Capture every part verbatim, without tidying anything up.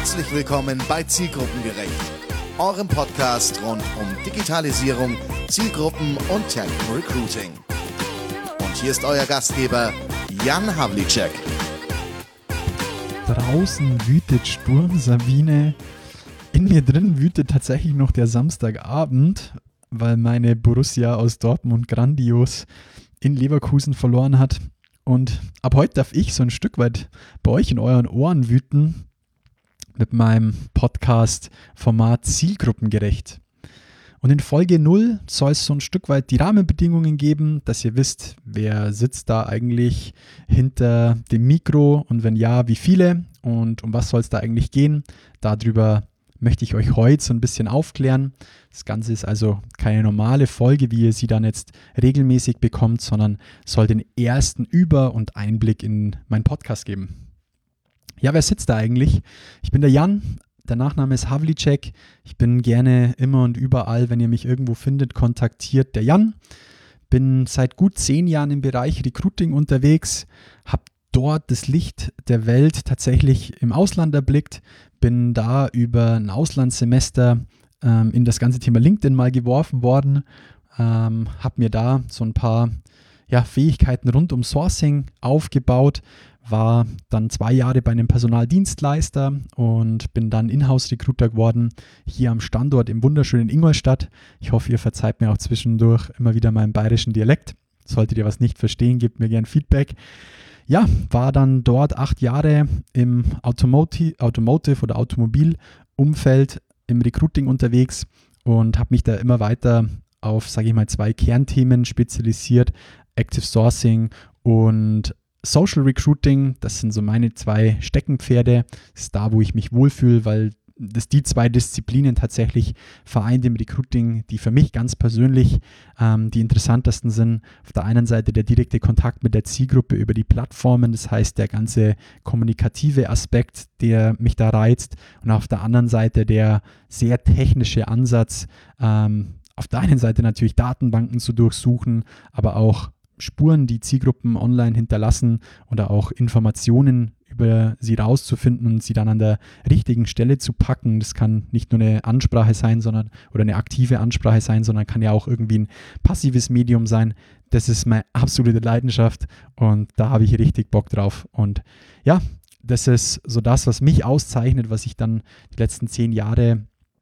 Herzlich willkommen bei Zielgruppengerecht, eurem Podcast rund um Digitalisierung, Zielgruppen und Tech Recruiting. Und hier ist euer Gastgeber Jan Havlicek. Draußen wütet Sturm, Sabine. In mir drin wütet tatsächlich noch der Samstagabend, weil meine Borussia aus Dortmund grandios in Leverkusen verloren hat. Und ab heute darf ich so ein Stück weit bei euch in euren Ohren wüten mit meinem Podcast-Format Zielgruppengerecht. Und in Folge null soll es so ein Stück weit die Rahmenbedingungen geben, dass ihr wisst, wer sitzt da eigentlich hinter dem Mikro und wenn ja, wie viele und um was soll es da eigentlich gehen. Darüber möchte ich euch heute so ein bisschen aufklären. Das Ganze ist also keine normale Folge, wie ihr sie dann jetzt regelmäßig bekommt, sondern soll den ersten Über- und Einblick in meinen Podcast geben. Ja, wer sitzt da eigentlich? Ich bin der Jan, der Nachname ist Havlicek. Ich bin gerne immer und überall, wenn ihr mich irgendwo findet, kontaktiert der Jan. Bin seit gut zehn Jahren im Bereich Recruiting unterwegs, habe dort das Licht der Welt tatsächlich im Ausland erblickt, bin da über ein Auslandssemester ähm, in das ganze Thema LinkedIn mal geworfen worden, ähm, habe mir da so ein paar ja, Fähigkeiten rund um Sourcing aufgebaut, war dann zwei Jahre bei einem Personaldienstleister und bin dann Inhouse-Recruiter geworden, hier am Standort im wunderschönen Ingolstadt. Ich hoffe, ihr verzeiht mir auch zwischendurch immer wieder meinen bayerischen Dialekt. Solltet ihr was nicht verstehen, gebt mir gerne Feedback. Ja, war dann dort acht Jahre im Automotive, Automotive oder Automobilumfeld im Recruiting unterwegs und habe mich da immer weiter auf, sage ich mal, zwei Kernthemen spezialisiert, Active Sourcing und Social Recruiting. Das sind so meine zwei Steckenpferde. Das ist da, wo ich mich wohlfühle, weil das die zwei Disziplinen tatsächlich vereint im Recruiting, die für mich ganz persönlich ähm, die interessantesten sind. Auf der einen Seite der direkte Kontakt mit der Zielgruppe über die Plattformen, das heißt der ganze kommunikative Aspekt, der mich da reizt, und auf der anderen Seite der sehr technische Ansatz, ähm, auf der einen Seite natürlich Datenbanken zu durchsuchen, aber auch Spuren, die Zielgruppen online hinterlassen oder auch Informationen über sie rauszufinden und sie dann an der richtigen Stelle zu packen. Das kann nicht nur eine Ansprache sein, sondern oder eine aktive Ansprache sein, sondern kann ja auch irgendwie ein passives Medium sein. Das ist meine absolute Leidenschaft und da habe ich richtig Bock drauf. Und ja, das ist so das, was mich auszeichnet, was ich dann die letzten zehn Jahre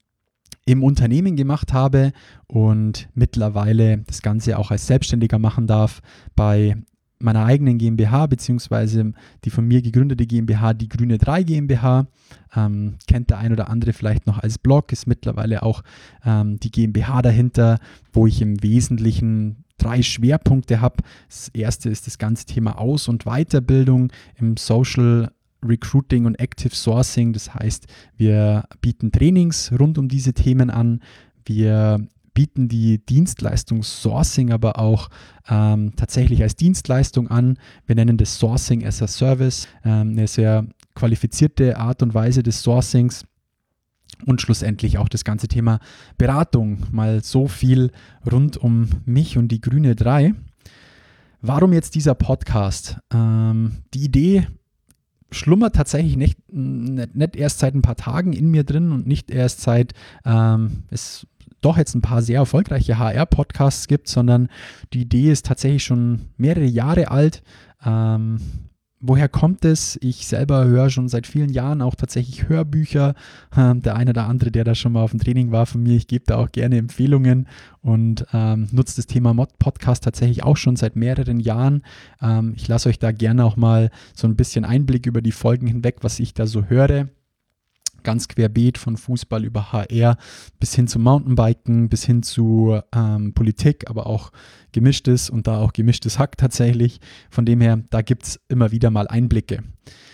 im Unternehmen gemacht habe und mittlerweile das Ganze auch als Selbstständiger machen darf bei meiner eigenen GmbH, beziehungsweise die von mir gegründete GmbH, die Grüne drei GmbH, ähm, kennt der ein oder andere vielleicht noch als Blog, ist mittlerweile auch ähm, die GmbH dahinter, wo ich im Wesentlichen drei Schwerpunkte habe. Das erste ist das ganze Thema Aus- und Weiterbildung im Social Recruiting und Active Sourcing, das heißt, wir bieten Trainings rund um diese Themen an, wir bieten die Dienstleistung Sourcing aber auch ähm, tatsächlich als Dienstleistung an. Wir nennen das Sourcing as a Service, ähm, eine sehr qualifizierte Art und Weise des Sourcings und schlussendlich auch das ganze Thema Beratung. Mal so viel rund um mich und die Grüne drei. Warum jetzt dieser Podcast? Ähm, die Idee schlummert tatsächlich nicht, nicht, nicht erst seit ein paar Tagen in mir drin und nicht erst seit ähm, es doch jetzt ein paar sehr erfolgreiche H R-Podcasts gibt, sondern die Idee ist tatsächlich schon mehrere Jahre alt. Ähm, woher kommt es? Ich selber höre schon seit vielen Jahren auch tatsächlich Hörbücher. Ähm, der eine oder andere, der da schon mal auf dem Training war von mir, ich gebe da auch gerne Empfehlungen und ähm, nutze das Thema Podcast tatsächlich auch schon seit mehreren Jahren. Ähm, ich lasse euch da gerne auch mal so ein bisschen Einblick über die Folgen hinweg, was ich da so höre. Ganz querbeet von Fußball über H R bis hin zu Mountainbiken, bis hin zu ähm, Politik, aber auch gemischtes und da auch gemischtes Hack tatsächlich. Von dem her, da gibt es immer wieder mal Einblicke.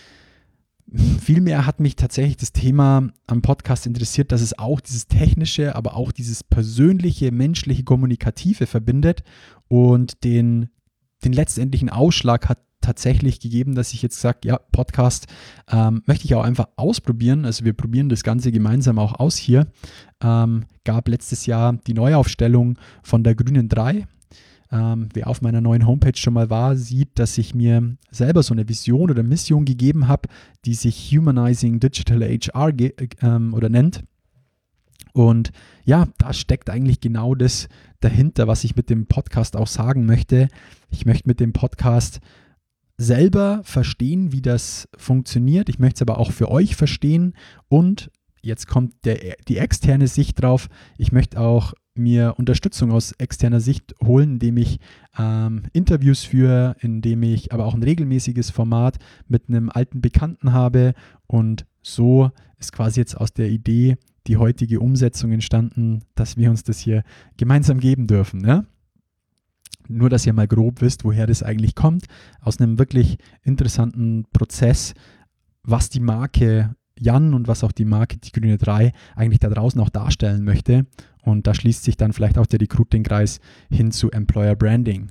Vielmehr hat mich tatsächlich das Thema am Podcast interessiert, dass es auch dieses technische, aber auch dieses persönliche, menschliche, kommunikative verbindet und den, den letztendlichen Ausschlag hat tatsächlich gegeben, dass ich jetzt sage, ja, Podcast ähm, möchte ich auch einfach ausprobieren. Also wir probieren das Ganze gemeinsam auch aus hier. Ähm, gab letztes Jahr die Neuaufstellung von der Grünen drei. Ähm, wer auf meiner neuen Homepage schon mal war, sieht, dass ich mir selber so eine Vision oder Mission gegeben habe, die sich Humanizing Digital H R ge- ähm, oder nennt. Und ja, da steckt eigentlich genau das dahinter, was ich mit dem Podcast auch sagen möchte. Ich möchte mit dem Podcast selber verstehen, wie das funktioniert. Ich möchte es aber auch für euch verstehen. Und jetzt kommt der, die externe Sicht drauf. Ich möchte auch mir Unterstützung aus externer Sicht holen, indem ich ähm, Interviews führe, indem ich aber auch ein regelmäßiges Format mit einem alten Bekannten habe. Und so ist quasi jetzt aus der Idee die heutige Umsetzung entstanden, dass wir uns das hier gemeinsam geben dürfen. Ne? Nur, dass ihr mal grob wisst, woher das eigentlich kommt, aus einem wirklich interessanten Prozess, was die Marke Jan und was auch die Marke Die Grüne drei eigentlich da draußen auch darstellen möchte. Und da schließt sich dann vielleicht auch der Recruiting-Kreis hin zu Employer Branding.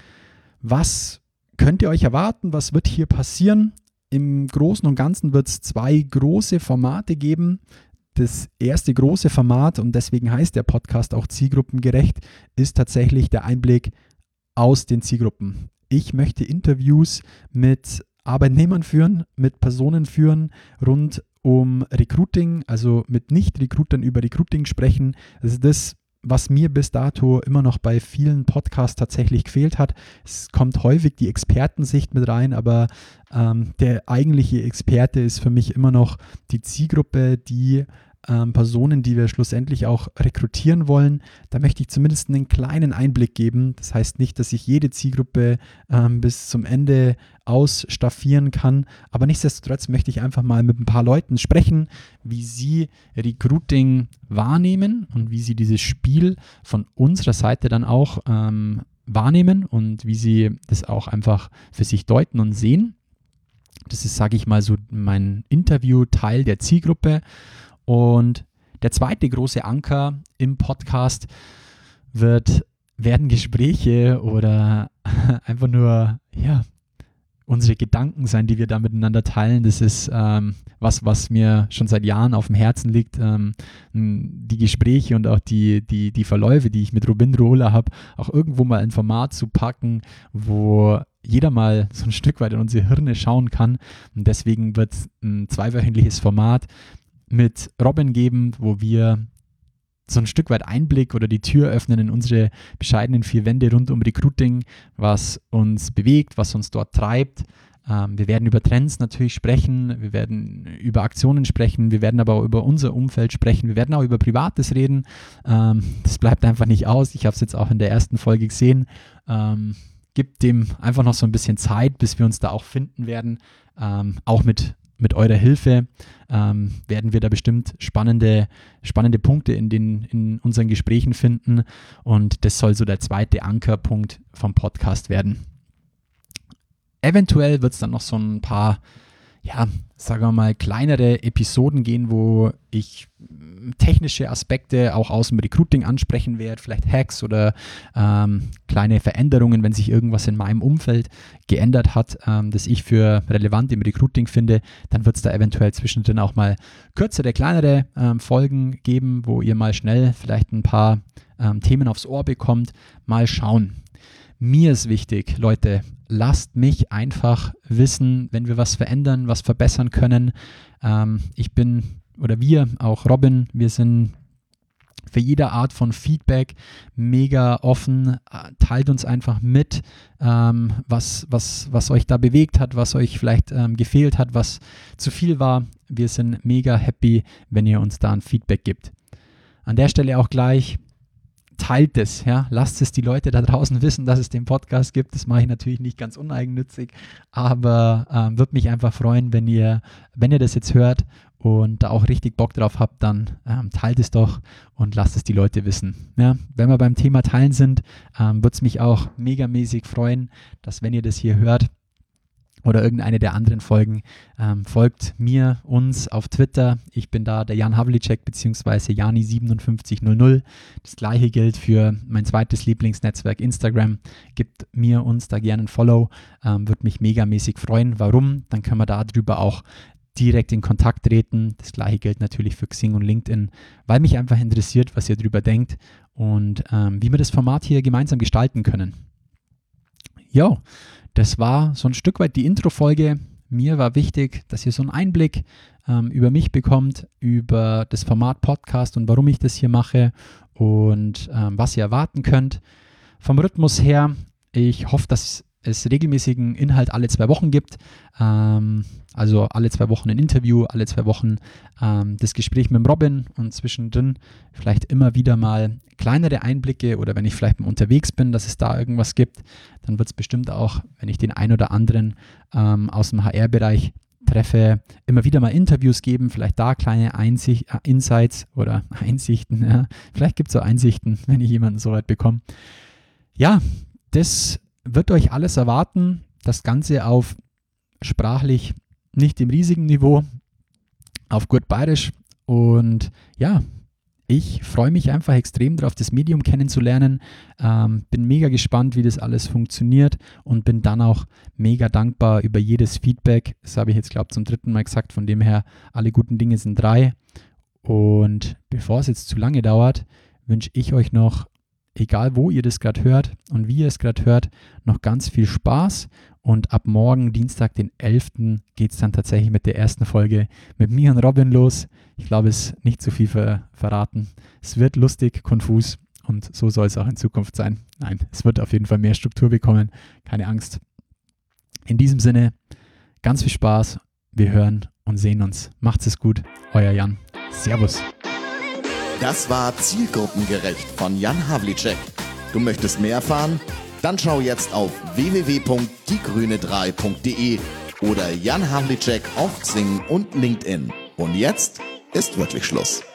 Was könnt ihr euch erwarten? Was wird hier passieren? Im Großen und Ganzen wird es zwei große Formate geben. Das erste große Format, und deswegen heißt der Podcast auch zielgruppengerecht, ist tatsächlich der Einblick aus den Zielgruppen. Ich möchte Interviews mit Arbeitnehmern führen, mit Personen führen, rund um Recruiting, also mit Nicht-Recruitern über Recruiting sprechen. Das ist das, was mir bis dato immer noch bei vielen Podcasts tatsächlich gefehlt hat. Es kommt häufig die Expertensicht mit rein, aber ähm, der eigentliche Experte ist für mich immer noch die Zielgruppe, die ähm, Personen, die wir schlussendlich auch rekrutieren wollen. Da möchte ich zumindest einen kleinen Einblick geben. Das heißt nicht, dass ich jede Zielgruppe ähm, bis zum Ende ausstaffieren kann, aber nichtsdestotrotz möchte ich einfach mal mit ein paar Leuten sprechen, wie sie Recruiting wahrnehmen und wie sie dieses Spiel von unserer Seite dann auch ähm, wahrnehmen und wie sie das auch einfach für sich deuten und sehen. Das ist, sage ich mal, so mein Interview-Teil der Zielgruppe. Und der zweite große Anker im Podcast wird, werden Gespräche oder einfach nur, ja, unsere Gedanken sein, die wir da miteinander teilen. Das ist ähm, was, was mir schon seit Jahren auf dem Herzen liegt. Ähm, die Gespräche und auch die, die, die Verläufe, die ich mit Robin Rohler habe, auch irgendwo mal ein Format zu packen, wo jeder mal so ein Stück weit in unsere Hirne schauen kann. Und deswegen wird es ein zweiwöchentliches Format mit Robin geben, wo wir so ein Stück weit Einblick oder die Tür öffnen in unsere bescheidenen vier Wände rund um Recruiting, was uns bewegt, was uns dort treibt. Ähm, wir werden über Trends natürlich sprechen, wir werden über Aktionen sprechen, wir werden aber auch über unser Umfeld sprechen, wir werden auch über Privates reden. Ähm, das bleibt einfach nicht aus. Ich habe es jetzt auch in der ersten Folge gesehen. Ähm, gibt dem einfach noch so ein bisschen Zeit, bis wir uns da auch finden werden, ähm, auch mit Mit eurer Hilfe ähm, werden wir da bestimmt spannende, spannende Punkte in, den, in unseren Gesprächen finden, und das soll so der zweite Ankerpunkt vom Podcast werden. Eventuell wird es dann noch so ein paar, ja, sagen wir mal, kleinere Episoden gehen, wo ich technische Aspekte auch aus dem Recruiting ansprechen werde, vielleicht Hacks oder ähm, kleine Veränderungen, wenn sich irgendwas in meinem Umfeld geändert hat, ähm, das ich für relevant im Recruiting finde, dann wird es da eventuell zwischendrin auch mal kürzere, kleinere ähm, Folgen geben, wo ihr mal schnell vielleicht ein paar ähm, Themen aufs Ohr bekommt. Mal schauen. Mir ist wichtig, Leute, lasst mich einfach wissen, wenn wir was verändern, was verbessern können. Ähm, ich bin, oder wir, auch Robin, wir sind für jede Art von Feedback mega offen. Teilt uns einfach mit, ähm, was, was, was euch da bewegt hat, was euch vielleicht ähm, gefehlt hat, was zu viel war. Wir sind mega happy, wenn ihr uns da ein Feedback gibt. An der Stelle auch gleich, teilt es, ja, lasst es die Leute da draußen wissen, dass es den Podcast gibt. Das mache ich natürlich nicht ganz uneigennützig, aber ähm, würde mich einfach freuen, wenn ihr, wenn ihr das jetzt hört und da auch richtig Bock drauf habt, dann ähm, teilt es doch und lasst es die Leute wissen. Ja, wenn wir beim Thema Teilen sind, ähm, würde es mich auch megamäßig freuen, dass, wenn ihr das hier hört oder irgendeine der anderen Folgen, ähm, folgt mir, uns auf Twitter. Ich bin da der Jan Havlicek bzw. Jani siebenundfünfzig null null. Das gleiche gilt für mein zweites Lieblingsnetzwerk Instagram. Gebt mir, uns da gerne ein Follow. Ähm, würde mich megamäßig freuen. Warum? Dann können wir darüber auch direkt in Kontakt treten. Das gleiche gilt natürlich für Xing und LinkedIn, weil mich einfach interessiert, was ihr drüber denkt und ähm, wie wir das Format hier gemeinsam gestalten können. Ja, das war so ein Stück weit die Intro-Folge. Mir war wichtig, dass ihr so einen Einblick ähm, über mich bekommt, über das Format Podcast und warum ich das hier mache und ähm, was ihr erwarten könnt. Vom Rhythmus her, ich hoffe, dass es regelmäßigen Inhalt alle zwei Wochen gibt. Ähm, also alle zwei Wochen ein Interview, alle zwei Wochen ähm, das Gespräch mit dem Robin und zwischendrin vielleicht immer wieder mal kleinere Einblicke oder wenn ich vielleicht mal unterwegs bin, dass es da irgendwas gibt, dann wird es bestimmt auch, wenn ich den ein oder anderen ähm, aus dem H R-Bereich treffe, immer wieder mal Interviews geben, vielleicht da kleine Einsicht, äh, Insights oder Einsichten. Ja. Vielleicht gibt es so Einsichten, wenn ich jemanden so weit bekomme. Ja, das wird euch alles erwarten. Das Ganze auf sprachlich nicht dem riesigen Niveau, auf gut bayerisch. Und ja, ich freue mich einfach extrem darauf, das Medium kennenzulernen. Ähm, bin mega gespannt, wie das alles funktioniert und bin dann auch mega dankbar über jedes Feedback. Das habe ich jetzt, glaube ich, zum dritten Mal gesagt. Von dem her, alle guten Dinge sind drei. Und bevor es jetzt zu lange dauert, wünsche ich euch noch, egal wo ihr das gerade hört und wie ihr es gerade hört, noch ganz viel Spaß. Und ab morgen, Dienstag, den elften, geht es dann tatsächlich mit der ersten Folge mit mir und Robin los. Ich glaube, es ist nicht zu viel ver- verraten. Es wird lustig, konfus und so soll es auch in Zukunft sein. Nein, es wird auf jeden Fall mehr Struktur bekommen. Keine Angst. In diesem Sinne, ganz viel Spaß. Wir hören und sehen uns. Macht's es gut. Euer Jan. Servus. Das war Zielgruppengerecht von Jan Havlicek. Du möchtest mehr erfahren? Dann schau jetzt auf w w w punkt die grüne drei punkt d e oder Jan Havlicek auf Xing und LinkedIn. Und jetzt ist wirklich Schluss.